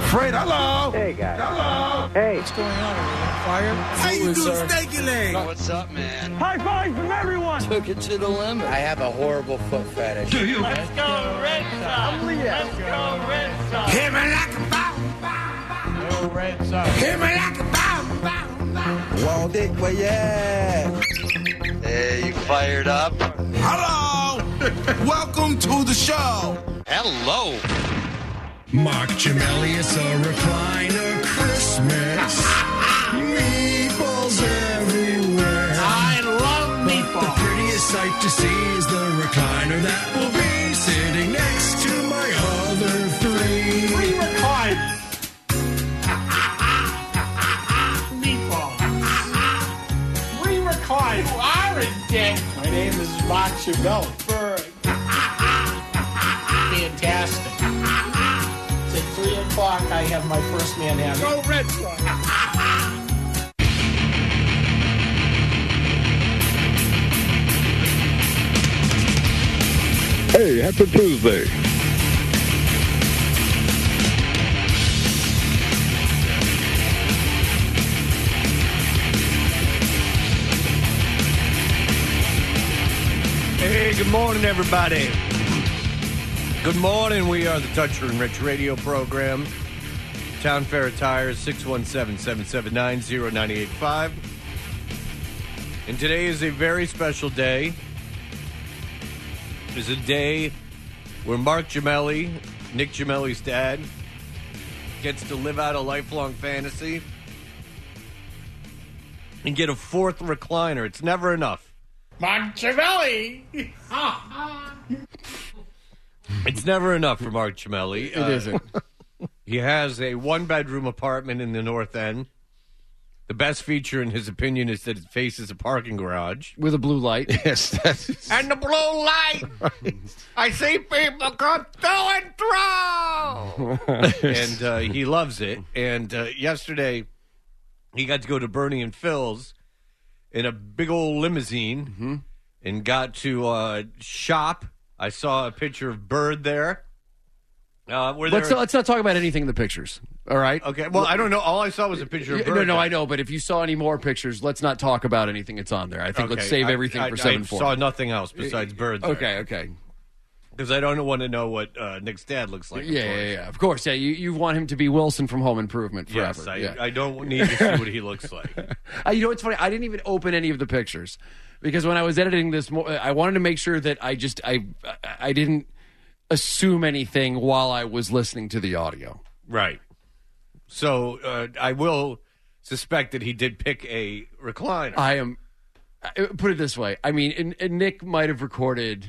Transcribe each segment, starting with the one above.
Fred, hello. Hey, guys. Hello. Hey. What's going on? Are we on fire? How you doing, Stanky Leg? What's up, man? High five from everyone. Took it to the limit. I have a horrible foot fetish. Do you? Let's go Red Sox. Let's go Red Sox. Hit me like a bomb. Go Red Sox. Hit me like a bomb. Walled it, well, yeah. Hey, you fired up? Hello. Welcome to the show. Hello. Mark Gemelius, a recliner Christmas. Meatballs everywhere. I love The meatballs. prettiest sight to see is the recliner that will be sitting next to my other three. Recline. Meatball. Recline. You are a dick. My name is Mark Chavelli. Fantastic. It's at 3 o'clock. I have my first Manhattan. Go Red Sox. Hey, happy Tuesday. Hey, good morning, everybody. Good morning. We are the Toucher and Rich radio program. Town Fair Attire, 617-779-0985. And today is a very special day. It's a day where Mark Gemelli, Nick Gemelli's dad, gets to live out a lifelong fantasy and get a fourth recliner. It's never enough. Mark Chavelli. It's never enough for Mark Gemelli. It isn't. He has a one-bedroom apartment in the North End. The best feature, in his opinion, is that it faces a parking garage. With a blue light. Yes, and the blue light. I see people come through and through. And he loves it. And yesterday, he got to go to Bernie and Phil's in a big old limousine and got to shop. I saw a picture of Bird there. Let's not talk about anything in the pictures. All right. Okay. Well, I don't know. All I saw was a picture of Bird. No, I know. But if you saw any more pictures, let's not talk about anything that's on there. I think let's save everything for 7:40. I saw nothing else besides Bird there. Okay. Because I don't want to know what Nick's dad looks like. Yeah. Of course. Yeah. You want him to be Wilson from Home Improvement forever. Yes, I don't need to see what he looks like. You know what's funny? I didn't even open any of the pictures because when I was editing this, I wanted to make sure that I didn't assume anything while I was listening to the audio. Right. So I will suspect that he did pick a recliner. Put it this way. I mean, and Nick might have recorded,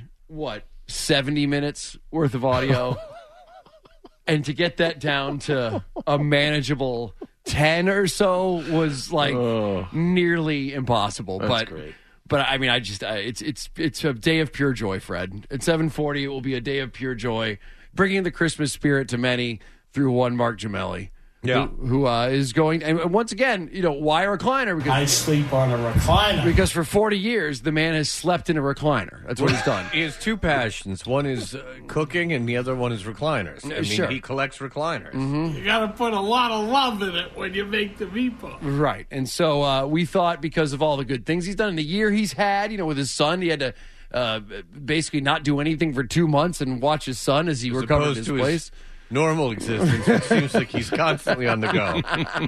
70 minutes worth of audio. And to get that down to a manageable 10 or so was nearly impossible. That's great. But I mean, it's a day of pure joy, Fred. At 7:40, it will be a day of pure joy, bringing the Christmas spirit to many through one Mark Gemelli, who is going. And once again, why a recliner? Because I sleep on a recliner. Because for 40 years, the man has slept in a recliner. That's what he's done. He has two passions. One is cooking, and the other one is recliners. I mean, Sure. he collects recliners. You got to put a lot of love in it when you make the meatball. Right. And so we thought because of all the good things he's done in the year he's had, with his son, he had to basically not do anything for 2 months and watch his son as he recovered his place. Normal existence. It seems like he's constantly on the go.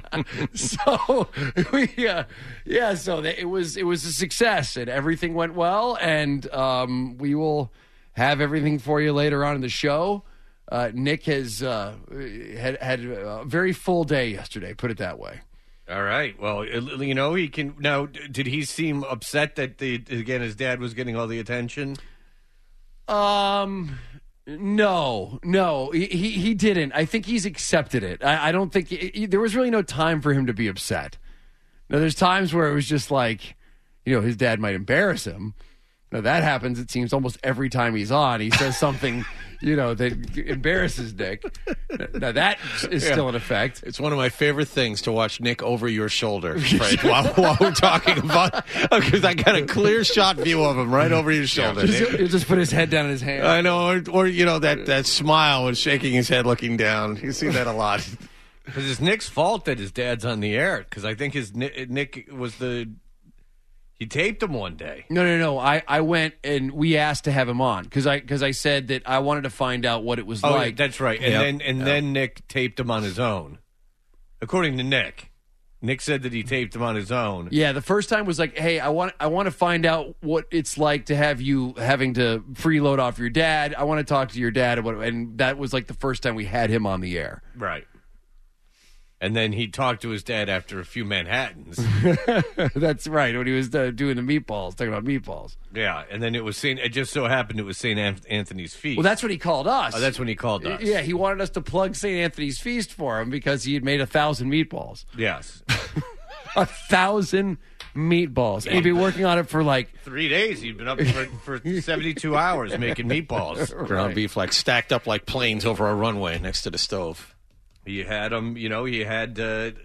So it was a success and everything went well, and we will have everything for you later on in the show. Nick has had a very full day yesterday, put it that way. All right. Well, he can now. Did he seem upset that his dad was getting all the attention? No, he didn't. I think he's accepted it. I don't think there was really no time for him to be upset. Now, there's times where it was just like, his dad might embarrass him. Now, that happens, it seems, almost every time he's on. He says something, that embarrasses Nick. Now, that is still in effect. It's one of my favorite things to watch Nick over your shoulder, Fred, while we're talking about, because I got a clear shot view of him right over your shoulder. He'll just put his head down in his hand. I know, or that smile when shaking his head looking down. You see that a lot. Because it's Nick's fault that his dad's on the air. Because I think Nick was he taped him one day. No. I went and we asked to have him on because I said that I wanted to find out what it was like. That's right. And then Nick taped him on his own. According to Nick. Nick said that he taped him on his own. Yeah, the first time was like, hey, I want to find out what it's like to have you having to freeload off your dad. I want to talk to your dad. And that was like the first time we had him on the air. Right. And then he talked to his dad after a few Manhattans. That's right, when he was doing the meatballs, talking about meatballs. Yeah, and then it just so happened it was St. Anthony's Feast. Well, that's what he called us. Oh, that's when he called us. Yeah, he wanted us to plug St. Anthony's Feast for him because he had made 1,000 meatballs. Yes. 1,000 meatballs. And he'd been working on it for like 3 days. He'd been up for 72 hours making meatballs. Ground beef like stacked up like planes over a runway next to the stove. He had them, he had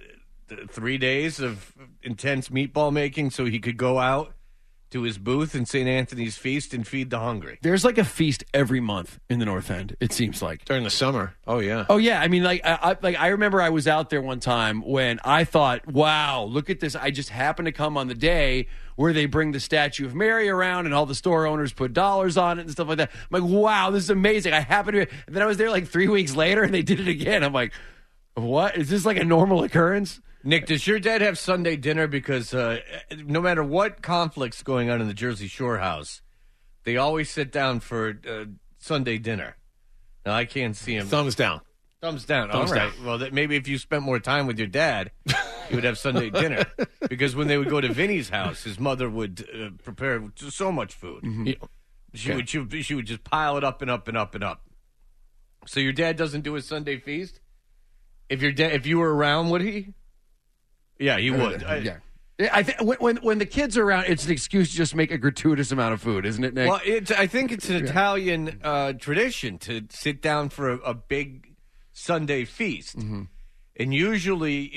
3 days of intense meatball making so he could go out to his booth in St. Anthony's Feast and feed the hungry. There's like a feast every month in the North End, it seems like. During the summer. Oh, yeah. Oh, yeah. I mean, I remember I was out there one time when I thought, wow, look at this. I just happened to come on the day where they bring the Statue of Mary around and all the store owners put dollars on it and stuff like that. I'm like, wow, this is amazing. I happened to be. And then I was there like 3 weeks later and they did it again. I'm like, what? Is this like a normal occurrence? Nick, does your dad have Sunday dinner? Because no matter what conflict's going on in the Jersey Shore house, they always sit down for Sunday dinner. Now, I can't see him. Thumbs down. Thumbs down. Thumbs All right. down. Well, maybe if you spent more time with your dad, you would have Sunday dinner. Because when they would go to Vinny's house, his mother would prepare so much food. Mm-hmm. She would just pile it up and up and up and up. So your dad doesn't do his Sunday feast? If you were around, would he? Yeah, he would. Yeah. I think when the kids are around, it's an excuse to just make a gratuitous amount of food, isn't it, Nick? Well, I think it's an Italian tradition to sit down for a big Sunday feast, and usually,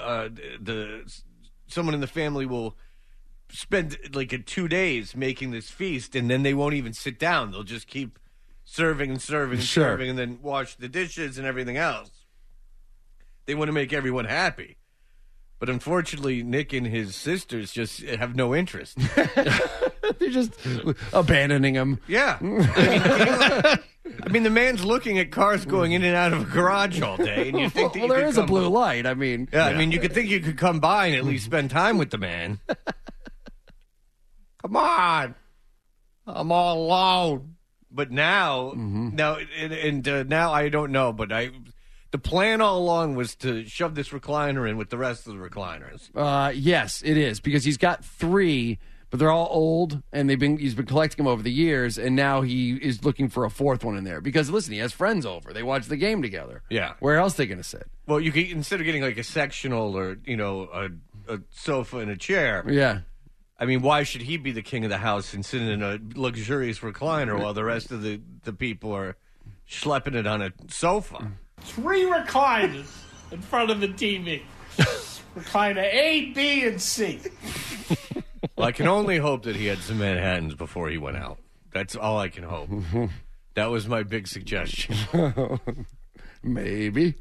someone in the family will spend like 2 days making this feast, and then they won't even sit down. They'll just keep serving and serving and serving, and then wash the dishes and everything else. They want to make everyone happy. But unfortunately, Nick and his sisters just have no interest. They're just abandoning him. Yeah. I mean, the man's looking at cars going in and out of a garage all day, and you think that there is a blue light. I mean, I mean, you could think you could come by and at least spend time with the man. Come on, I'm all alone. But now, now I don't know. But the plan all along was to shove this recliner in with the rest of the recliners. Yes, it is, because he's got 3, but they're all old, and he's been collecting them over the years, and now he is looking for a 4th one in there. Because, listen, he has friends over. They watch the game together. Yeah. Where else are they going to sit? Well, you could, instead of getting like a sectional or, a sofa and a chair. Yeah. I mean, why should he be the king of the house and sit in a luxurious recliner while the rest of the people are schlepping it on a sofa? 3 recliners in front of the TV. Recliner A, B, and C. Well, I can only hope that he had some Manhattans before he went out. That's all I can hope. That was my big suggestion. Maybe.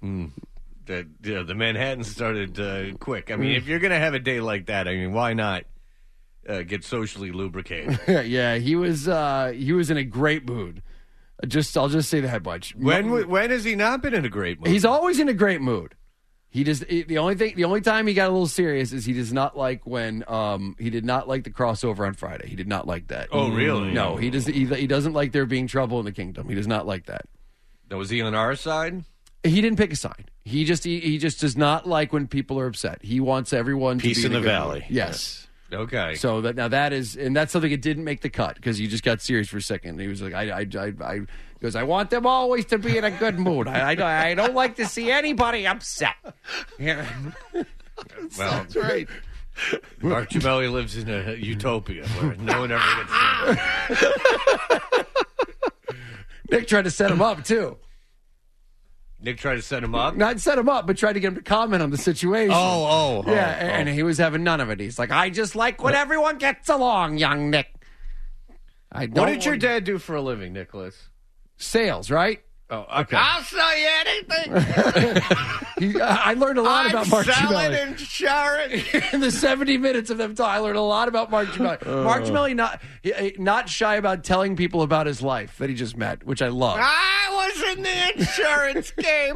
The Manhattan started quick. I mean, if you're going to have a day like that, I mean, why not get socially lubricated? Yeah, he was in a great mood. I'll just say that much. When has he not been in a great mood? He's always in a great mood. The only time he got a little serious is he does not like when he did not like the crossover on Friday. He did not like that. Oh, really? No, he doesn't like there being trouble in the kingdom. He does not like that. Now, was he on our side? He didn't pick a side. He just does not like when people are upset. He wants everyone to Peace be in the good valley. mood. Yes. Okay. So that's something that didn't make the cut because he just got serious for a second. He was like, because I want them always to be in a good mood. I don't like to see anybody upset. Well, that's right. Mark Gemelli lives in a utopia where no one ever gets sick. Nick tried to set him up too. Nick tried to set him up? Not set him up, but tried to get him to comment on the situation. And he was having none of it. He's like, I just like when everyone gets along, young Nick. What did your dad do for a living, Nicholas? Sales, right? Oh, okay. I'll sell you anything. I learned a lot about Mark selling Giamelli. insurance. In the 70 minutes of them talking, I learned a lot about Mark Giamelli. Mark Giamelli not shy about telling people about his life that he just met, which I love. I was in the insurance game.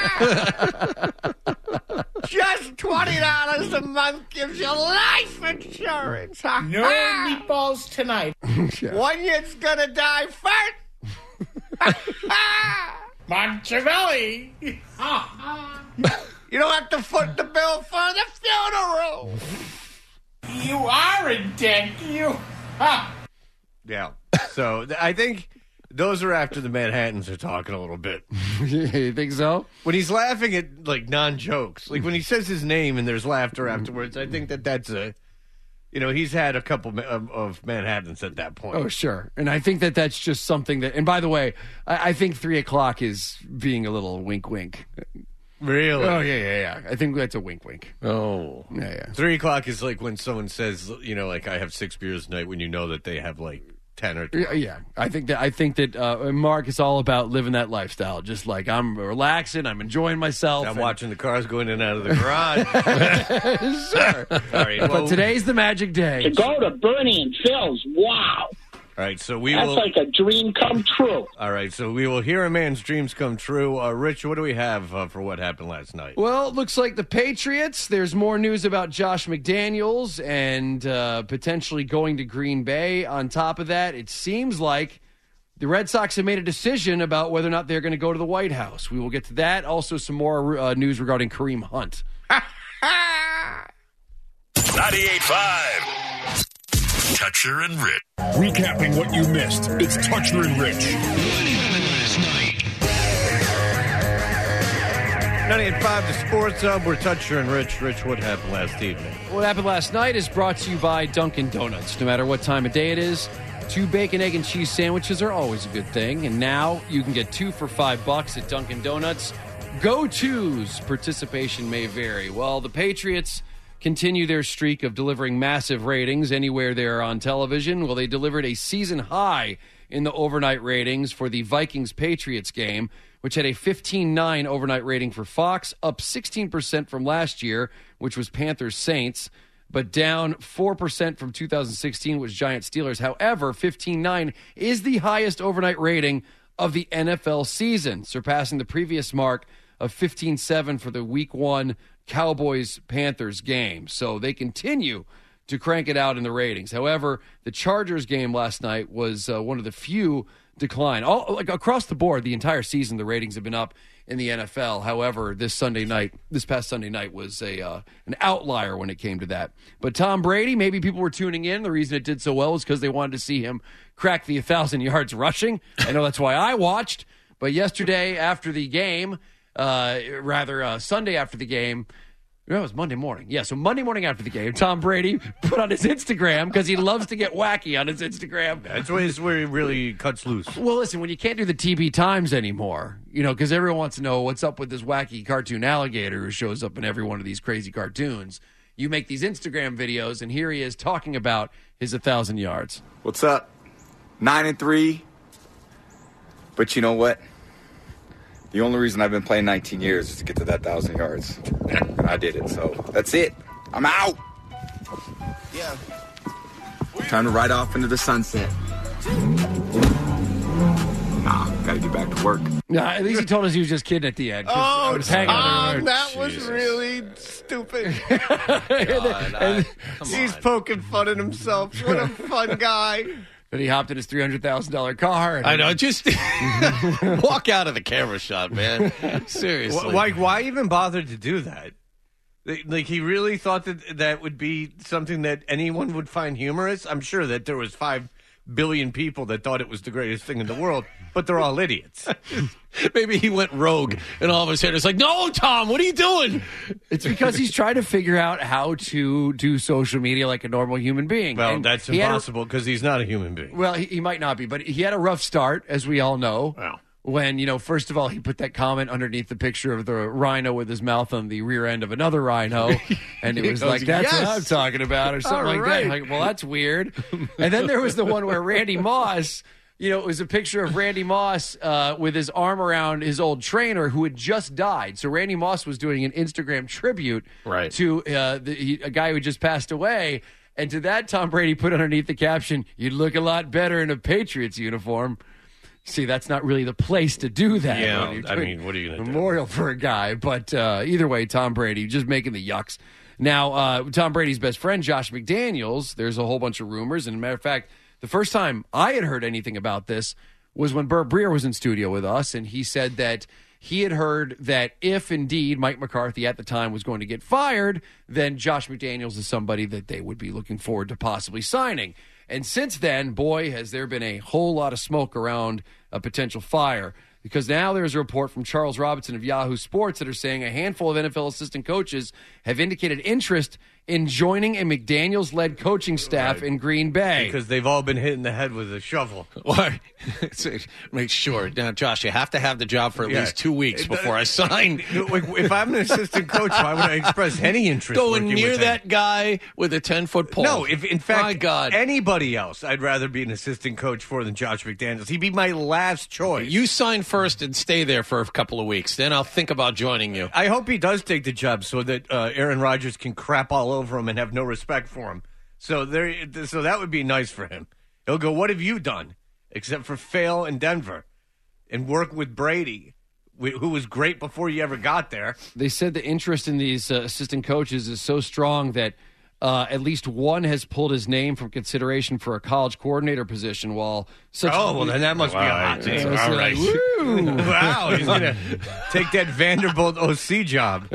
Just $20 a month gives you life insurance. No meatballs tonight. One you's gonna die first. Montevelli. You don't have to foot the bill for the funeral. You are a dick. You. Yeah. So I think those are after the Manhattans are talking a little bit. You think so? When he's laughing at like non-jokes, like when he says his name and there's laughter afterwards, I think that's a, he's had a couple of Manhattans at that point. Oh, sure. And I think that's just something that, and by the way, I think 3 o'clock is being a little wink. Really? Oh, yeah. I think that's a wink. Oh. Yeah. 3 o'clock is like when someone says, like I have 6 beers a night, when you know that they have like 10 or 12. Yeah. I think that Mark is all about living that lifestyle. Just like I'm relaxing, I'm enjoying myself. I'm watching the cars going in and out of the garage. Sure. All right. Well, But today's the magic day. To go to Bernie and Phil's, wow. all right. So That's like a dream come true. All right. So we will hear a man's dreams come true. Rich, what do we have for what happened last night? Well, it looks like the Patriots. There's more news about Josh McDaniels and potentially going to Green Bay. On top of that, it seems like the Red Sox have made a decision about whether or not they're going to go to the White House. We will get to that. Also, some more news regarding Kareem Hunt. 98.5. Toucher and Rich. Recapping what you missed. It's Toucher and Rich. 98.5, the Sports Hub. We're Toucher and Rich. Rich, what happened last evening? What happened last night is brought to you by Dunkin' Donuts. No matter what time of day it is, 2 bacon, egg, and cheese sandwiches are always a good thing. And now you can get 2 for $5 at Dunkin' Donuts. Go-tos. Participation may vary. Well, the Patriots continue their streak of delivering massive ratings anywhere they're on television. Well, they delivered a season high in the overnight ratings for the Vikings-Patriots game, which had a 15-9 overnight rating for Fox, up 16% from last year, which was Panthers-Saints, but down 4% from 2016, which was Giants-Steelers. However, 15-9 is the highest overnight rating of the NFL season, surpassing the previous mark of 15-7 for the Week 1 Cowboys-Panthers game. So they continue to crank it out in the ratings. However, the Chargers game last night was one of the few decline. Across the board, the entire season, the ratings have been up in the NFL. However, this past Sunday night was an outlier when it came to that. But Tom Brady, maybe people were tuning in. The reason it did so well was because they wanted to see him crack the 1,000 yards rushing. I know that's why I watched. But yesterday after the game, Sunday after the game, it was Monday morning. Yeah, so Monday morning after the game, Tom Brady put on his Instagram, because he loves to get wacky on his Instagram. That's where he really cuts loose. Well, listen, when you can't do the TB Times anymore, because everyone wants to know what's up with this wacky cartoon alligator who shows up in every one of these crazy cartoons, you make these Instagram videos, and here he is talking about his 1,000 yards. What's up? 9-3. But you know what? The only reason I've been playing 19 years is to get to that 1,000 yards. And I did it, so that's it. I'm out. Yeah. Time to ride off into the sunset. Nah, gotta get back to work. Nah, at least he told us he was just kidding at the end. I was hanging on there. That was really stupid. And he's poking fun at himself. What a fun guy. Then he hopped in his $300,000 car. I know, just walk out of the camera shot, man. Seriously. Why even bother to do that? Like, he really thought that would be something that anyone would find humorous? I'm sure that there was 5 billion people that thought it was the greatest thing in the world, but they're all idiots. Maybe he went rogue, and all of a sudden it's like, no, Tom, what are you doing? It's because he's trying to figure out how to do social media like a normal human being. Well, and that's impossible because he's not a human being. Well, he might not be, but he had a rough start, as we all know. Wow. When, first of all, he put that comment underneath the picture of the rhino with his mouth on the rear end of another rhino. And it was like, that's what I'm talking about, or something like that. Like, well, that's weird. And then there was the one where Randy Moss it was a picture of Randy Moss with his arm around his old trainer who had just died. So Randy Moss was doing an Instagram tribute to a guy who just passed away. And to that, Tom Brady put underneath the caption, "You'd look a lot better in a Patriots uniform." See, that's not really the place to do that. Yeah, I mean, what are you going to do? Memorial for a guy. But either way, Tom Brady just making the yucks. Now, Tom Brady's best friend, Josh McDaniels, there's a whole bunch of rumors. And as a matter of fact, the first time I had heard anything about this was when Burt Breer was in studio with us, and he said that he had heard that if indeed Mike McCarthy at the time was going to get fired, then Josh McDaniels is somebody that they would be looking forward to possibly signing. And since then, boy, has there been a whole lot of smoke around a potential fire, because now there's a report from Charles Robinson of Yahoo Sports that are saying a handful of NFL assistant coaches have indicated interest in joining a McDaniels-led coaching staff in Green Bay. Because they've all been hit in the head with a shovel. Make sure. Now, Josh, you have to have the job for at least 2 weeks before I sign. If I'm an assistant coach, why would I express any interest Going near with that guy with a 10-foot pole? No, if in fact, my God, anybody else, I'd rather be an assistant coach for than Josh McDaniels. He'd be my last choice. You sign first and stay there for a couple of weeks. Then I'll think about joining you. I hope he does take the job so that Aaron Rodgers can crap all over him and have no respect for him. So that would be nice for him. He'll go, "What have you done except for fail in Denver and work with Brady, who was great before you ever got there?" They said the interest in these assistant coaches is so strong that at least one has pulled his name from consideration for a college coordinator position. While such well, then that must be a hot take. So All right. Wow, he's going to take that Vanderbilt OC job.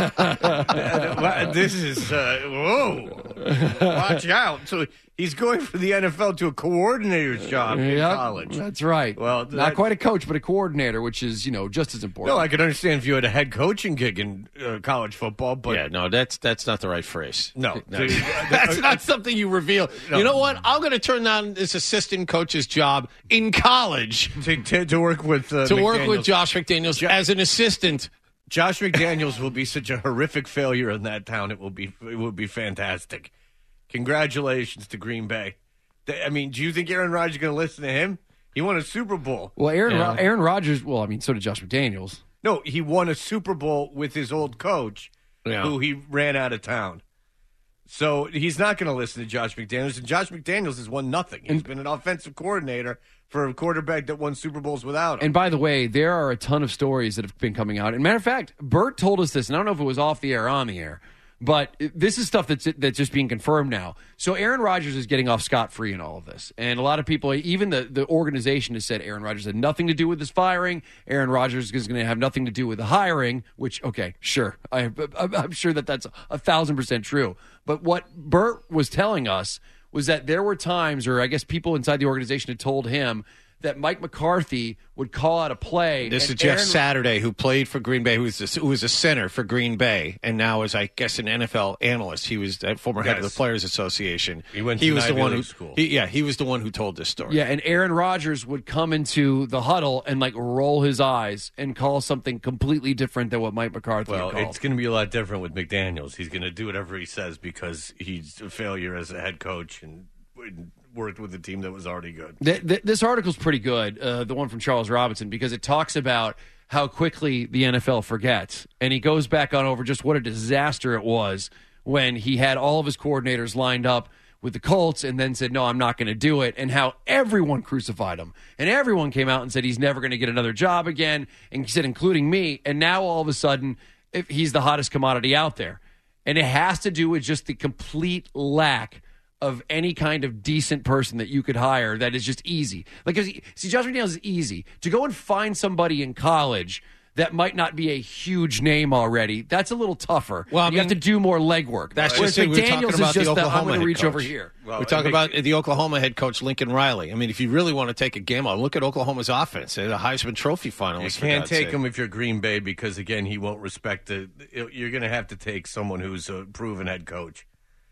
This is, whoa. Watch out. So he's going from the NFL to a coordinator's job in college. That's right. Well, not quite a coach, but a coordinator, which is, just as important. No, I could understand if you had a head coaching gig in college football, but yeah, no, that's not the right phrase. No, that's not something you reveal. No. You know what? I'm going to turn down this assistant coach's job in college to work with work with Josh McDaniels as an assistant. Josh McDaniels will be such a horrific failure in that town. It will be fantastic. Congratulations to Green Bay. I mean, do you think Aaron Rodgers is going to listen to him? He won a Super Bowl. Well, Aaron Rodgers, so did Josh McDaniels. No, he won a Super Bowl with his old coach, who he ran out of town. So he's not going to listen to Josh McDaniels. And Josh McDaniels has won nothing. He's been an offensive coordinator for a quarterback that won Super Bowls without him. And by the way, there are a ton of stories that have been coming out. And matter of fact, Bert told us this, and I don't know if it was off the air or on the air, but this is stuff that's just being confirmed now. So Aaron Rodgers is getting off scot-free in all of this. And a lot of people, even the organization has said Aaron Rodgers had nothing to do with this firing. Aaron Rodgers is going to have nothing to do with the hiring, which, okay, sure. I'm sure that's 1,000% true. But what Bert was telling us was that there were times, or I guess people inside the organization had told him, that Mike McCarthy would call out a play. This is Jeff Saturday, who played for Green Bay, who was a center for Green Bay, and now is, I guess, an NFL analyst. He was a former head of the Players Association. He went to Ivy League school. He was the one who told this story. Yeah, and Aaron Rodgers would come into the huddle and roll his eyes and call something completely different than what Mike McCarthy had called. It's going to be a lot different with McDaniels. He's going to do whatever he says because he's a failure as a head coach and worked with a team that was already good. This article's pretty good, the one from Charles Robinson, because it talks about how quickly the NFL forgets. And he goes back on over just what a disaster it was when he had all of his coordinators lined up with the Colts and then said, no, I'm not going to do it, and how everyone crucified him. And everyone came out and said he's never going to get another job again, and he said, including me. And now all of a sudden, he's the hottest commodity out there. And it has to do with just the complete lack of any kind of decent person that you could hire that is just easy. See, Josh McDaniels is easy. To go and find somebody in college that might not be a huge name already, that's a little tougher. Well, you have to do more legwork. That's just it. We're talking about the Oklahoma I'm going to reach coach. over here. We're talking about the Oklahoma head coach, Lincoln Riley. I mean, if you really want to take a gamble, look at Oklahoma's offense. They're the Heisman Trophy finalist. You can't take him if you're Green Bay because, again, he won't respect you're going to have to take someone who's a proven head coach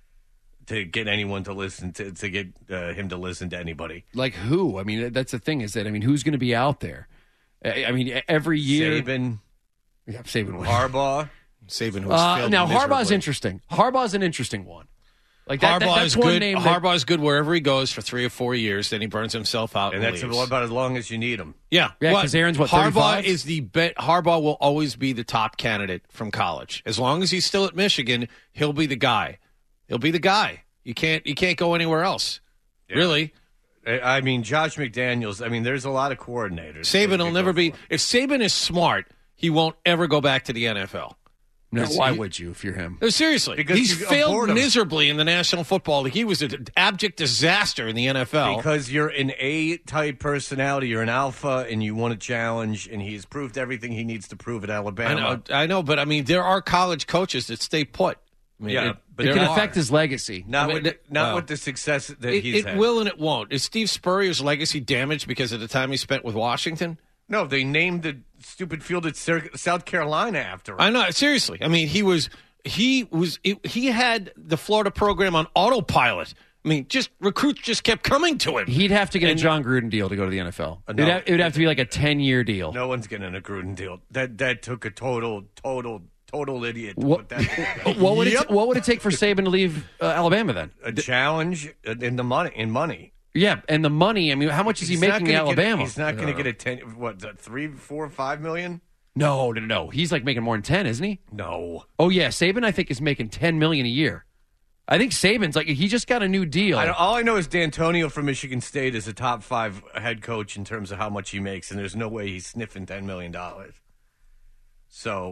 to get anyone to listen to get him to listen to anybody. Like who? I mean, that's the thing is that, who's going to be out there? I mean, every year. Saban. Yeah, Saban. Harbaugh. Saban was failed now, miserably. Harbaugh's interesting. Harbaugh's an interesting one. Like that's Harbaugh's one good. name. That, Harbaugh's good wherever he goes for 3 or 4 years. Then he burns himself out, And that's leaves. about as long as you need him. Yeah, Yeah, What? 'cause Aaron's, what, Harbaugh 35? is the bet. Harbaugh will always be the top candidate from college. As long as he's still at Michigan, he'll be the guy. He'll be the guy. You can't go anywhere else. Really. I mean, Josh McDaniels, I mean, there's a lot of coordinators. Saban will never be. If Saban is smart, he won't ever go back to the NFL. no, why would you if you're him? No, seriously. Because He's you failed abhorred him. miserably in the National Football League. He was an abject disaster in the NFL. Because you're an A-type personality, you're an alpha, and you want to challenge, and he's proved everything he needs to prove at Alabama. I know, but I mean, there are college coaches that stay put. I mean, Yeah, but It there can are. affect his legacy. Not I mean, with the success that It, he's it had. will and it won't. Is Steve Spurrier's legacy damaged because of the time he spent with Washington? No, they named the stupid field at South Carolina after him. I know. Seriously. I mean, he had the Florida program on autopilot. I mean, recruits just kept coming to him. He'd have to get a John Gruden deal to go to the NFL. No. It would have to be like a 10-year deal. No one's getting a Gruden deal. That took a total idiot to What- put that together. What would it take for Saban to leave Alabama then? A challenge in the money. Yeah, and the money. I mean, how much is he He's not making in gonna get- Alabama? he's not going to get a 10. What? 3, 4, 5 million? No. He's like making more than 10, isn't he? No. Oh yeah, Saban I think is making $10 million a year. I think Saban's like he just got a new deal. All I know is D'Antonio from Michigan State is a top 5 head coach in terms of how much he makes, and there's no way he's sniffing $10 million. So,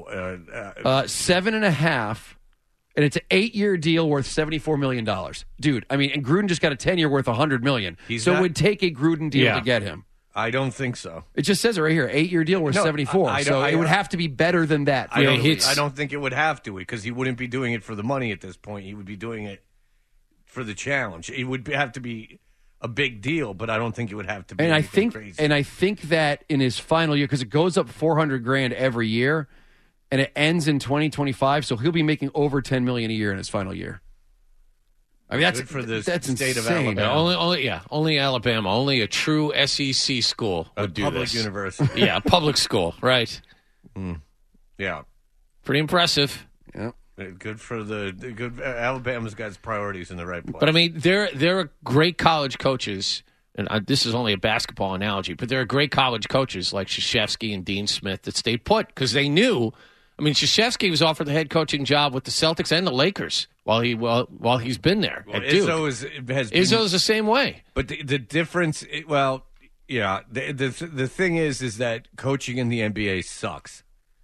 7.5, and it's an 8-year deal worth $74 million, dude. I mean, and Gruden just got a 10-year worth $100 million. He's so not- it would take a Gruden deal Yeah. to get him. I don't think so. It just says it right here, 8-year deal worth No, 74. I So don't- it would have to be better than that. I don't, he's- I don't think it would have to, because he wouldn't be doing it for the money at this point. He would be doing it for the challenge. It would have to be a big deal, but I don't think it would have to be And I anything think, crazy. that in his final year, because it goes up $400,000 every year, and it ends in 2025, so he'll be making over $10 million a year in his final year. I mean, that's Good for the that's state of insane. Alabama. Only Alabama. Only a true SEC school A would do public this. university. Yeah, public school. Right. Yeah. Pretty impressive. Yeah. Good for the good. Alabama's got its priorities in the right place. But I mean, there are great college coaches, and this is only a basketball analogy, but there are great college coaches like Krzyzewski and Dean Smith that stayed put because they knew. I mean, Krzyzewski was offered the head coaching job with the Celtics and the Lakers while he's been there at Duke. Izzo's the same way. But the difference, yeah. The thing is that coaching in the NBA sucks.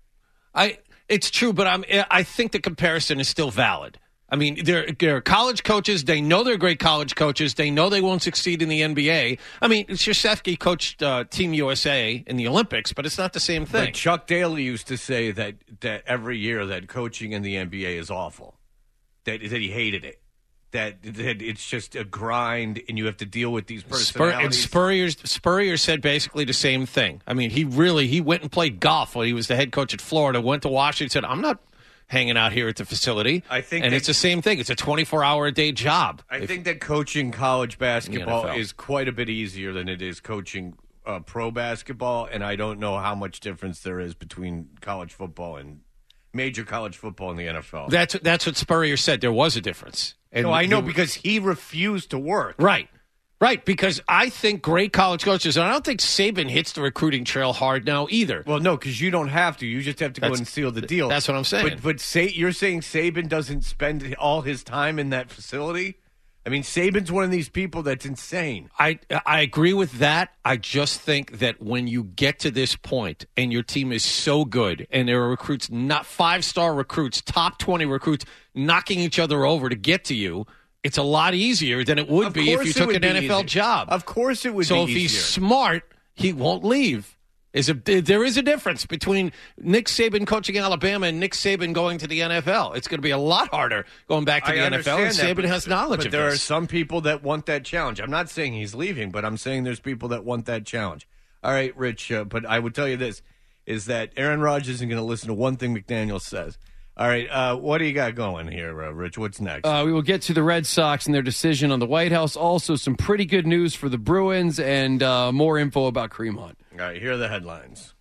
It's true, but I think the comparison is still valid. I mean, they're college coaches. They know they're great college coaches. They know they won't succeed in the NBA. I mean, Krzyzewski coached Team USA in the Olympics, but it's not the same thing. But Chuck Daly used to say that every year that coaching in the NBA is awful, that he hated it, that it's just a grind, and you have to deal with these personalities. Spurrier said basically the same thing. I mean, he went and played golf when he was the head coach at Florida, went to Washington, said, I'm not hanging out here at the facility. It's the same thing. It's a 24-hour-a-day job. I think that coaching college basketball NFL. is quite a bit easier than it is coaching pro basketball, and I don't know how much difference there is between college football and major college football in the NFL. That's what Spurrier said. There was a difference. And no, I know, because he refused to work. Right, because I think great college coaches, and I don't think Saban hits the recruiting trail hard now either. Well, no, because you don't have to. You just have to go and seal the deal. That's what I'm saying. But you're saying Saban doesn't spend all his time in that facility? I mean, Saban's one of these people that's insane. I agree with that. I just think that when you get to this point and your team is so good and there are recruits, not 5-star recruits, top 20 recruits, knocking each other over to get to you, it's a lot easier than it would be if you took an NFL job. Of course it would be So if easier. he's smart, he won't leave. There is a difference between Nick Saban coaching Alabama and Nick Saban going to the NFL. It's going to be a lot harder going back to the NFL, and Saban has knowledge but of there this. are some people that want that challenge. I'm not saying he's leaving, but I'm saying there's people that want that challenge. All right, Rich, but I would tell you this, is that Aaron Rodgers isn't going to listen to one thing McDaniel says. All right, what do you got going here, Rich? What's next? We will get to the Red Sox and their decision on the White House. Also, some pretty good news for the Bruins and more info about Kareem Hunt. All right, here are the headlines.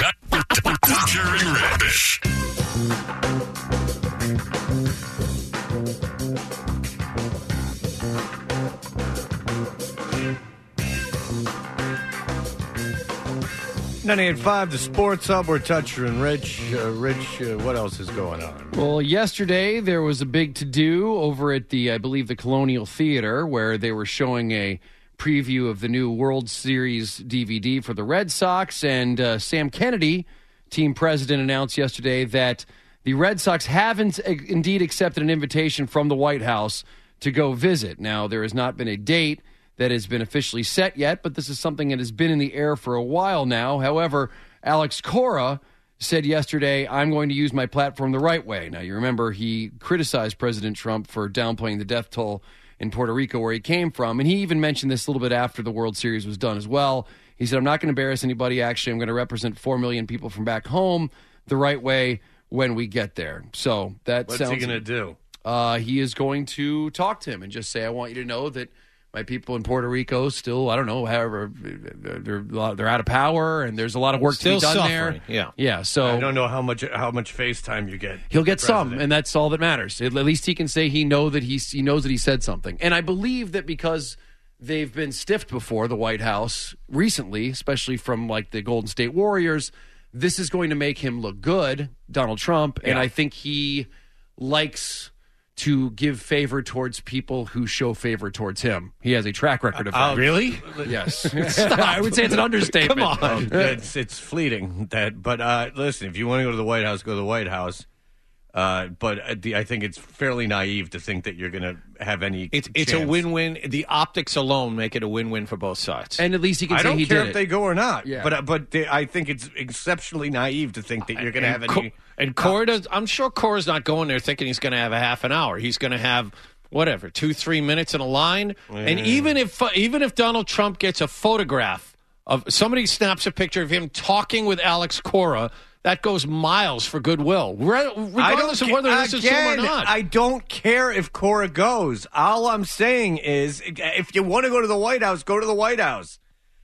Dodger and Rich. 98.5, the Sports Hub. We're Toucher and Rich. Rich, what else is going on? Well, yesterday there was a big to-do over at I believe, the Colonial Theater, where they were showing a preview of the new World Series DVD for the Red Sox. And Sam Kennedy, team president, announced yesterday that the Red Sox haven't indeed accepted an invitation from the White House to go visit. Now, there has not been a date that has been officially set yet, but this is something that has been in the air for a while now. However, Alex Cora said yesterday, I'm going to use my platform the right way. Now, you remember he criticized President Trump for downplaying the death toll in Puerto Rico, where he came from. And he even mentioned this a little bit after the World Series was done as well. He said, I'm not going to embarrass anybody. Actually, I'm going to represent 4 million people from back home the right way when we get there. So that What's sounds... he going to do? He is going to talk to him and just say, I want you to know that my people in Puerto Rico still, I don't know, however, they're out of power, and there's a lot of work Still to be done suffering. there. Yeah. So I don't know how much FaceTime you get. he'll get some, President. and that's all that matters. At least he can say he knows that he said something. And I believe that because they've been stiffed before, the White House recently, especially from like the Golden State Warriors, this is going to make him look good, Donald Trump, and I think he likes to give favor towards people who show favor towards him. He has a track record of that. Really? Yes. I would say it's an understatement. Come on. It's fleeting. But listen, if you want to go to the White House, go to the White House. But I think it's fairly naive to think that you're going to have any It's a chance. win-win. The optics alone make it a win-win for both sides. And at least he can I say don't he care did if it. they go or not. Yeah. But I think it's exceptionally naive to think that you're going to have any. And Cora does. I'm sure Cora's not going there thinking he's going to have a half an hour. He's going to have whatever 2-3 minutes in a line. And even if Donald Trump gets a photograph of somebody snaps a picture of him talking with Alex Cora, that goes miles for goodwill, regardless of whether this is true or not. I don't care if Cora goes. All I'm saying is, if you want to go to the White House, go to the White House.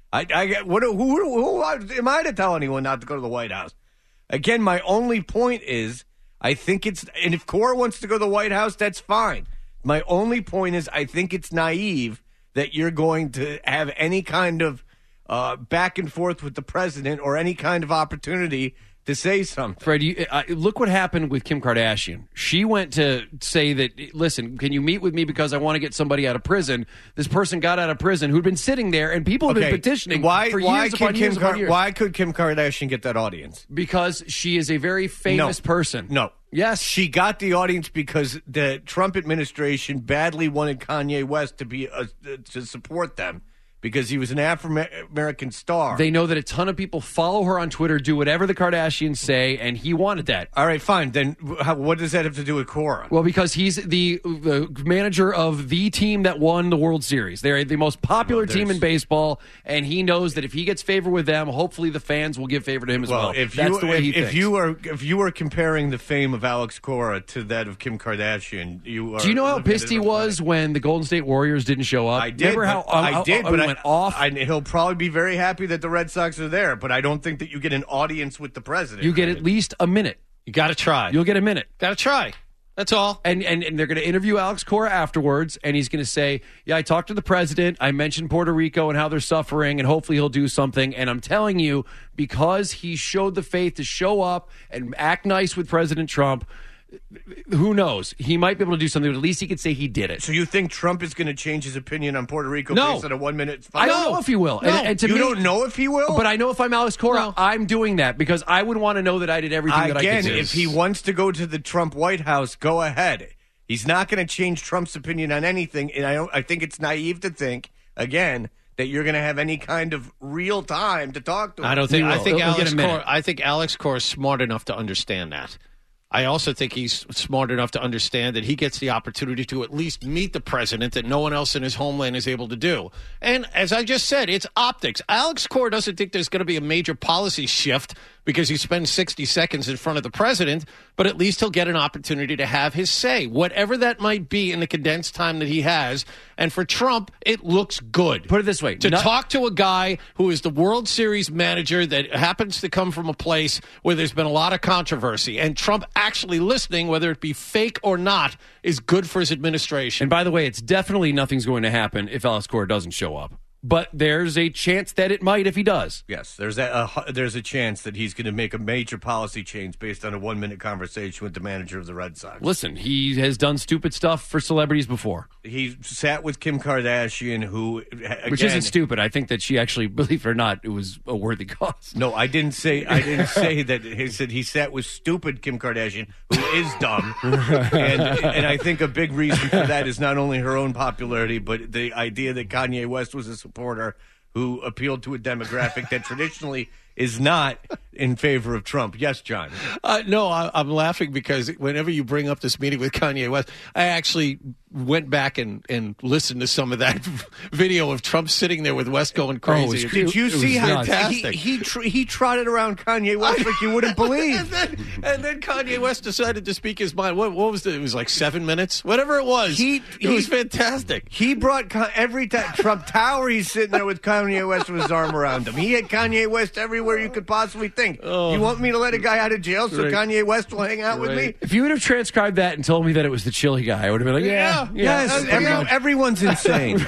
Who am I to tell anyone not to go to the White House? Again, my only point is, I think it's, and if Cora wants to go to the White House, that's fine. My only point is, I think it's naive that you're going to have any kind of back and forth with the president or any kind of opportunity to say something. Fred, look what happened with Kim Kardashian. She went to say that, listen, can you meet with me because I want to get somebody out of prison? This person got out of prison who'd been sitting there, and people have been petitioning for years upon years upon years. Why could Kim Kardashian get that audience? Because she is a very famous person. No. Yes. She got the audience because the Trump administration badly wanted Kanye West to support them. Because he was an Afro-American star. They know that a ton of people follow her on Twitter, do whatever the Kardashians say, and he wanted that. All right, fine. Then what does that have to do with Cora? Well, because he's the manager of the team that won the World Series. They're the most popular team in baseball, and he knows that if he gets favor with them, hopefully the fans will give favor to him as well. That's the way he thinks. If you were comparing the fame of Alex Cora to that of Kim Kardashian, you are. Do you know how pissed he was when the Golden State Warriors didn't show up? I did. Remember I did, but went off. He'll probably be very happy that the Red Sox are there, but I don't think that you get an audience with the president. You get at least a minute. You got to try. You'll get a minute. Got to try. That's all. And they're going to interview Alex Cora afterwards, and he's going to say, yeah, I talked to the president. I mentioned Puerto Rico and how they're suffering, and hopefully he'll do something. And I'm telling you, because he showed the faith to show up and act nice with President Trump, who knows? He might be able to do something, but at least he could say he did it. So you think Trump is going to change his opinion on Puerto Rico No. based on a 1 minute? I don't know if he will. No. And to you me, don't know if he will? But I know if I'm Alex Cora, I'm doing that because I would want to know that I did everything that I could do. If he wants to go to the Trump White House, go ahead. He's not going to change Trump's opinion on anything, and I think it's naive to think, again, that you're going to have any kind of real time to talk to him. I don't think. I think He'll Alex Cora is smart enough to understand that. I also think he's smart enough to understand that he gets the opportunity to at least meet the president that no one else in his homeland is able to do. And as I just said, it's optics. Alex Cora doesn't think there's going to be a major policy shift because he spends 60 seconds in front of the president, but at least he'll get an opportunity to have his say, whatever that might be in the condensed time that he has. And for Trump, it looks good. Put it this way. To talk to a guy who is the World Series manager that happens to come from a place where there's been a lot of controversy, and Trump actually listening, whether it be fake or not, is good for his administration. And by the way, it's definitely nothing's going to happen if Alex Cora doesn't show up. but there's a chance that it might if he does. Yes, there's a chance that he's going to make a major policy change based on a 1-minute conversation with the manager of the Red Sox. Listen, he has done stupid stuff for celebrities before. He sat with Kim Kardashian, who, again, Which isn't stupid. I think that she actually, believe it or not, it was a worthy cause. No, I didn't say that. He said he sat with stupid Kim Kardashian, who is dumb, and I think a big reason for that is not only her own popularity, but the idea that Kanye West was a supporter who appealed to a demographic that traditionally is not in favor of Trump. Yes, John. No, I'm laughing because whenever you bring up this meeting with Kanye West, I actually went back and listened to some of that video of Trump sitting there with West going crazy. Did you see how fantastic? he trotted around Kanye West like you wouldn't believe? and then Kanye West decided to speak his mind. What was it? It was like 7 minutes, whatever it was. It was fantastic. He brought every time Trump Tower. He's sitting there with Kanye West with his arm around him. He had Kanye West everywhere you could possibly think. You want me to let a guy out of jail so Kanye West will hang out with me? If you would have transcribed that and told me that it was the chili guy, I would have been like, yeah. Yes, everyone's insane.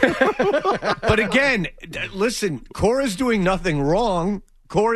But again, listen, Cora's doing nothing wrong. Cora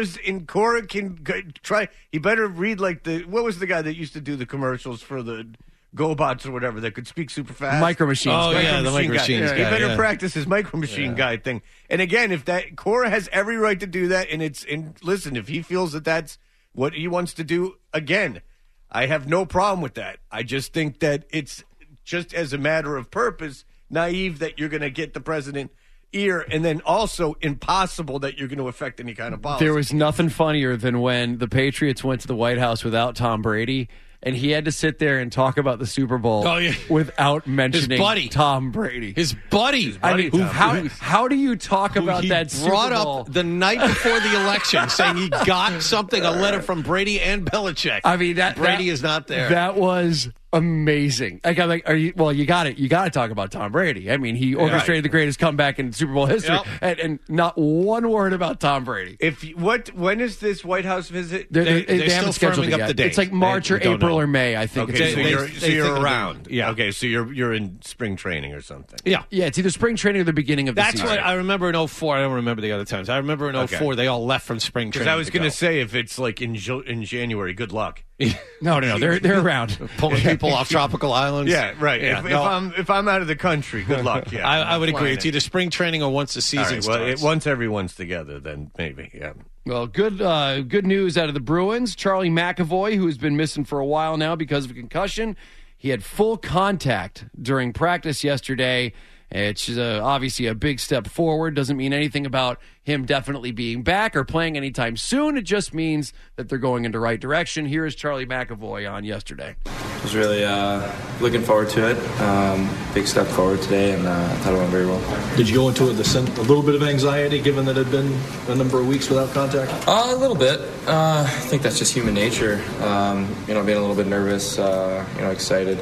can try. He better read like what was the guy that used to do the commercials for the GoBots or whatever that could speak super fast? Micro Machines. Oh, yeah, the Micro Machines guy. He better practice his Micro Machine guy thing. And again, if Cora has every right to do that, and listen, if he feels that that's what he wants to do, again, I have no problem with that. I just think that it's just as a matter of purpose, naive that you're going to get the president ear, and then also impossible that you're going to affect any kind of policy. There was nothing funnier than when the Patriots went to the White House without Tom Brady, and he had to sit there and talk about the Super Bowl without mentioning his buddy, Tom Brady. His buddy. I mean, how do you talk about that Super Bowl? He brought up the night before the election saying he got something, a letter from Brady and Belichick. I mean, Brady is not there. That was amazing. Like, I'm like, you got to talk about Tom Brady. I mean, he orchestrated the greatest comeback in Super Bowl history, and not one word about Tom Brady. When is this White House visit? They still haven't scheduled firming it up yet. the date. It's like March or April or May, I think. Okay, so you're around. Yeah. Okay, so you're in spring training or something. Yeah. Yeah, it's either spring training or the beginning of the season. That's what I remember in 2004. I don't remember the other times. I remember in 2004 they all left from spring training. Because I was going to say, if it's like in January, good luck. No, they're around. Pulling people off tropical islands. Yeah, right. Yeah, if I'm out of the country, good luck. Yeah, I would agree. It's either spring training or once the season starts. Once everyone's together, then maybe. Yeah. Well, good news out of the Bruins. Charlie McAvoy, who has been missing for a while now because of a concussion, he had full contact during practice yesterday. It's obviously a big step forward. Doesn't mean anything about him definitely being back or playing anytime soon. It just means that they're going in the right direction. Here is Charlie McAvoy on yesterday. I was really looking forward to it. Big step forward today, and I thought it went very well. Did you go into it a little bit of anxiety, given that it had been a number of weeks without contact? A little bit. I think that's just human nature. Being a little bit nervous, excited,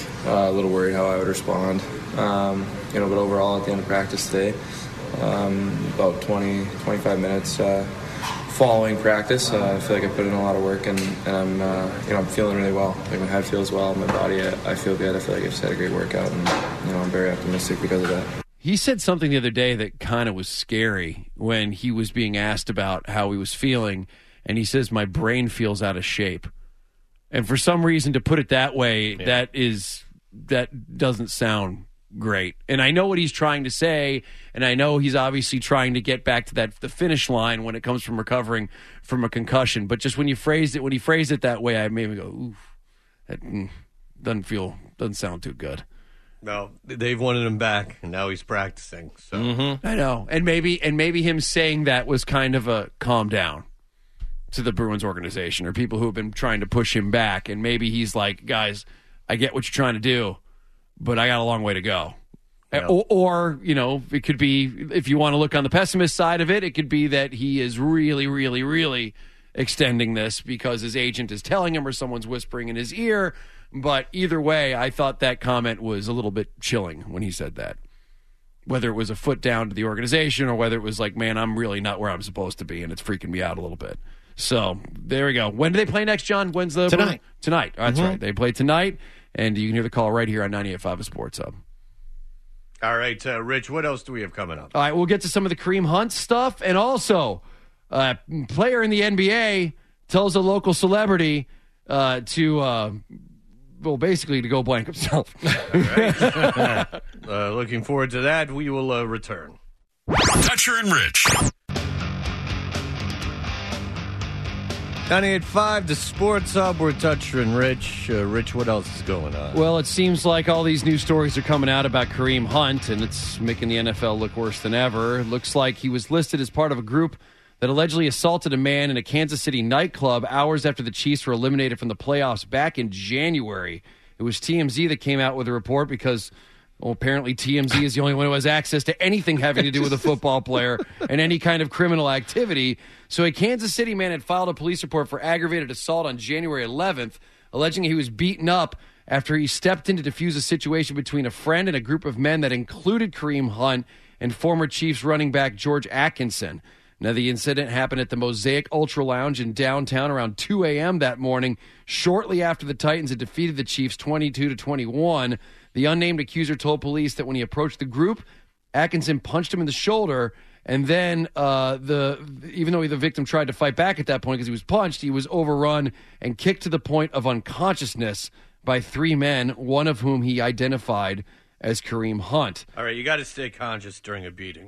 a little worried how I would respond. But overall, at the end of practice today, about 25 minutes following practice, I feel like I put in a lot of work, and I'm feeling really well. Like my head feels well, my body, I feel good. I feel like I've just had a great workout, and I'm very optimistic because of that. He said something the other day that kind of was scary when he was being asked about how he was feeling, and he says, "My brain feels out of shape." And for some reason, to put it that way, that doesn't sound great. And I know what he's trying to say, and I know he's obviously trying to get back to the finish line when it comes from recovering from a concussion. But just when he phrased it that way, I made me go, "Oof, that doesn't sound too good." No, they've wanted him back, and now he's practicing. So I know, and maybe him saying that was kind of a calm down to the Bruins organization or people who have been trying to push him back, and maybe he's like, "Guys, I get what you're trying to do, but I got a long way to go." Yeah. Or, it could be, if you want to look on the pessimist side of it, it could be that he is really, really, really extending this because his agent is telling him or someone's whispering in his ear. But either way, I thought that comment was a little bit chilling when he said that. Whether it was a foot down to the organization or whether it was like, man, I'm really not where I'm supposed to be, and it's freaking me out a little bit. So there we go. When do they play next, John? When's the tonight? Tonight. That's right. They play tonight, and you can hear the call right here on 98.5 Sports Hub. All right, Rich, what else do we have coming up? All right, we'll get to some of the Kareem Hunt stuff. And also, a player in the NBA tells a local celebrity basically to go blank himself. All right. Looking forward to that. We will return. Toucher and Rich. 98.5, the Sports Hub. We're Toucher and Rich. Rich, what else is going on? Well, it seems like all these news stories are coming out about Kareem Hunt, and it's making the NFL look worse than ever. It looks like he was listed as part of a group that allegedly assaulted a man in a Kansas City nightclub hours after the Chiefs were eliminated from the playoffs back in January. It was TMZ that came out with a report because, well, apparently TMZ is the only one who has access to anything having to do with a football player and any kind of criminal activity. So a Kansas City man had filed a police report for aggravated assault on January 11th, alleging he was beaten up after he stepped in to defuse a situation between a friend and a group of men that included Kareem Hunt and former Chiefs running back George Atkinson. Now, the incident happened at the Mosaic Ultra Lounge in downtown around 2 a.m. that morning, shortly after the Titans had defeated the Chiefs 22-21. The unnamed accuser told police that when he approached the group, Atkinson punched him in the shoulder, and then even though the victim tried to fight back at that point because he was punched, he was overrun and kicked to the point of unconsciousness by three men, one of whom he identified as Kareem Hunt. All right, you got to stay conscious during a beating.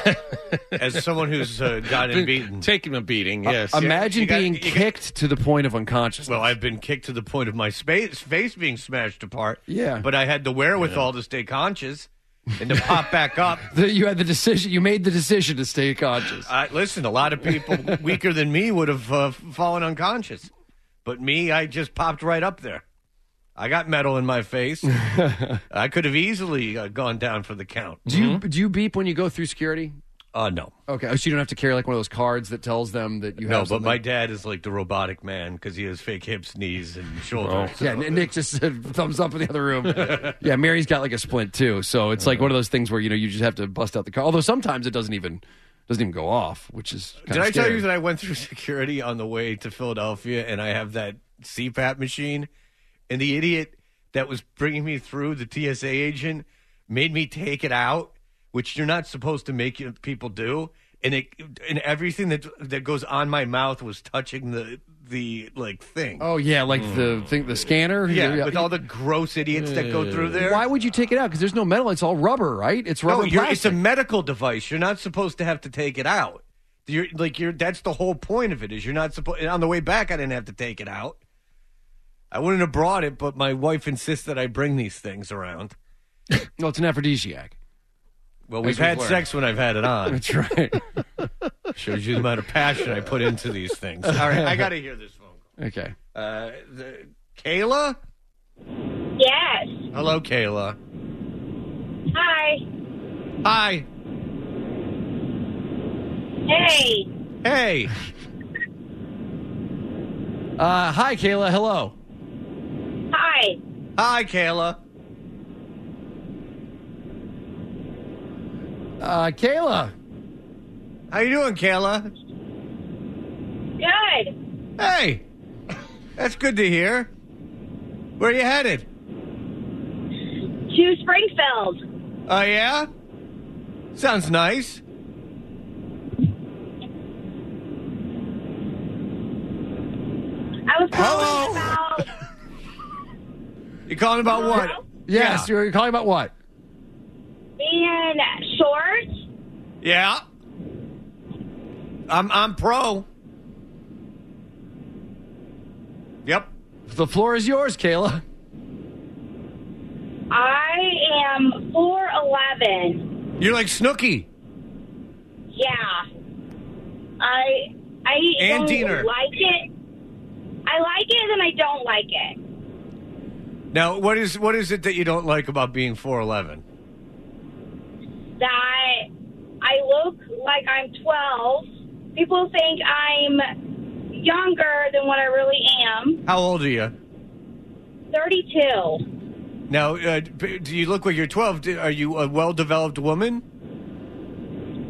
As someone who's gotten beaten. Taking a beating, yes. Imagine being kicked to the point of unconsciousness. Well, I've been kicked to the point of my face being smashed apart. Yeah. But I had the wherewithal to stay conscious and to pop back up. You had the decision. You made the decision to stay conscious. Listen, a lot of people weaker than me would have fallen unconscious. But me, I just popped right up there. I got metal in my face. I could have easily gone down for the count. Do you beep when you go through security? No. Okay, so you don't have to carry like one of those cards that tells them that you have No, but my dad is like the robotic man because he has fake hips, knees, and shoulders. Yeah, Nick just said thumbs up in the other room. Yeah, Mary's got like a splint too, so it's like one of those things where you just have to bust out the car. Although sometimes it doesn't even go off, which is Did I tell you that I went through security on the way to Philadelphia and I have that CPAP machine? And the idiot that was bringing me through, the TSA agent, made me take it out, which you're not supposed to make people do. And everything that goes on my mouth was touching the thing. Oh yeah, like the scanner. Yeah, with all the gross idiots that go through there. Why would you take it out? Because there's no metal. It's all rubber, right? It's rubber. No, it's a medical device. You're not supposed to have to take it out. That's the whole point of it. Is you're not supposed. On the way back, I didn't have to take it out. I wouldn't have brought it, but my wife insists that I bring these things around. No, it's an aphrodisiac. Well, we've had sex when I've had it on. That's right. Shows you the amount of passion I put into these things. All right, I got to hear this phone call. Okay. Kayla? Yes. Hello, Kayla. Hi. Hi. Hey. Hey. Hi, Kayla. Hello. Hi. Hi, Kayla. Kayla. How you doing, Kayla? Good. Hey. That's good to hear. Where are you headed? To Springfield. Oh, yeah? Sounds nice. I was calling about... You calling about what? Yes, you're calling about what? Being short. Yeah. I'm pro. Yep. The floor is yours, Kayla. I am 4'11". You're like Snooki. Yeah. I And don't Diener. like it. I like it and I don't like it. Now, what is it that you don't like about being 4'11"? That I look like I'm 12. People think I'm younger than what I really am. How old are you? 32. Now, do you look like you're 12? Are you a well-developed woman?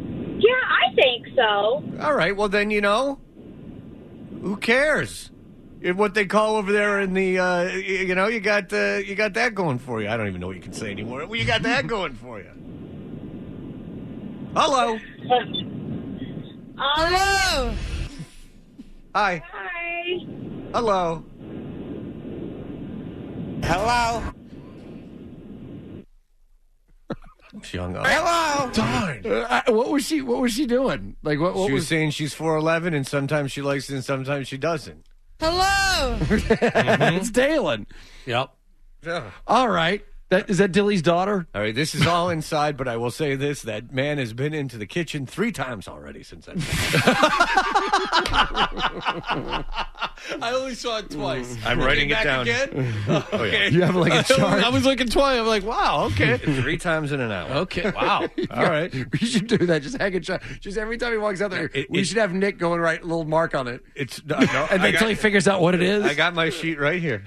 Yeah, I think so. All right, well then, who cares? what they call over there in the, you got that going for you. I don't even know what you can say anymore. Well, you got that going for you. Hello. Hello. Hi. Hi. Hello. Hello. She hung up. Hello. Darn. What was she doing? Like what She was was saying she's 4'11", and sometimes she likes it and sometimes she doesn't. Hello. It's Dalen. Yep. Yeah. All right. Is that Dilly's daughter? All right, this is all inside, but I will say this: that man has been into the kitchen 3 times already since I. I only saw it twice. I'm writing it down. Again? Oh, yeah. You have like a chart. I was looking twice. I'm like, wow, okay. 3 times in an hour. Okay, wow. All right. We should do that. Just hang a chart. Just every time he walks out there, we should have Nick go and write a little mark on it. It's no, And until he figures out what it is. I got my sheet right here.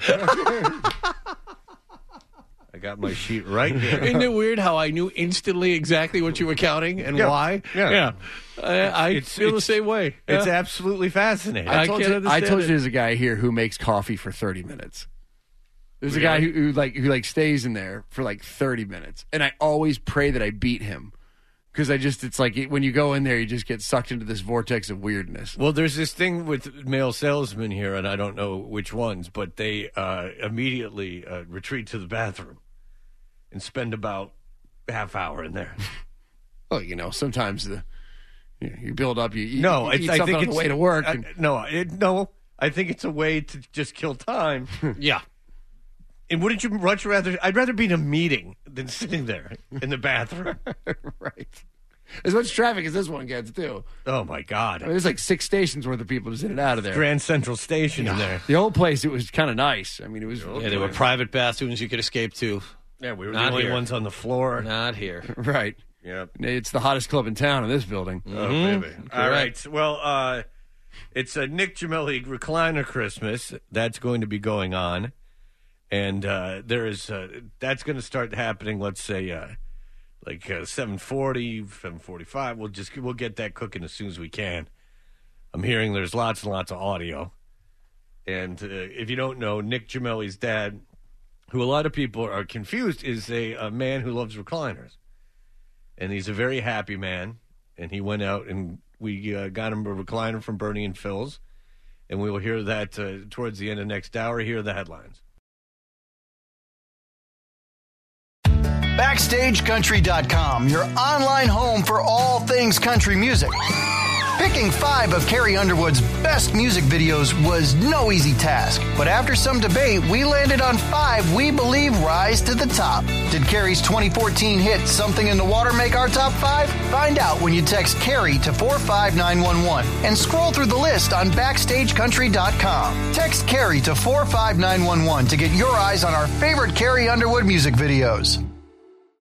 I got my sheet right here. Isn't it weird how I knew instantly exactly what you were counting and Yeah. why? Yeah. I feel the same way. It's Yeah. absolutely fascinating. I I told can't you understand it. there's a guy here who makes coffee for 30 minutes. There's a guy who stays in there for like 30 minutes. And I always pray that I beat him. Because it's like when you go in there, you just get sucked into this vortex of weirdness. Well, there's this thing with male salesmen here, and I don't know which ones, but they immediately retreat to the bathroom and spend about half hour in there. Well, sometimes you build up, you eat I something think on it's the way to work. And, no, I think it's a way to just kill time. Yeah. And wouldn't you much rather? I'd rather be in a meeting than sitting there in the bathroom. right. As much traffic as this one gets, too. Oh, my God. I mean, there's like 6 stations worth of people just in and out of there. Grand Central Station in there. The old place, it was kind of nice. I mean, it was... Yeah, there were private bathrooms you could escape to. Yeah, we were Not the only here. ones on the floor. Not here. Right. Yep. It's the hottest club in town in this building. Oh, baby. All right. Well, it's a Nick Gemelli recliner Christmas. That's going to be going on. And that's going to start happening, let's say, like 7:40, 7:45. We'll get that cooking as soon as we can. I'm hearing there's lots and lots of audio. And if you don't know, Nick Gemelli's dad, who a lot of people are confused, is a man who loves recliners. And he's a very happy man. And he went out and we got him a recliner from Bernie and Phil's. And we will hear that towards the end of next hour. Here are the headlines. BackstageCountry.com, your online home for all things country music. Picking 5 of Carrie Underwood's best music videos was no easy task, but after some debate, we landed on 5 we believe rise to the top. Did Carrie's 2014 hit Something in the Water make our top 5? Find out when you text Carrie to 45911 and scroll through the list on BackstageCountry.com. Text Carrie to 45911 to get your eyes on our favorite Carrie Underwood music videos.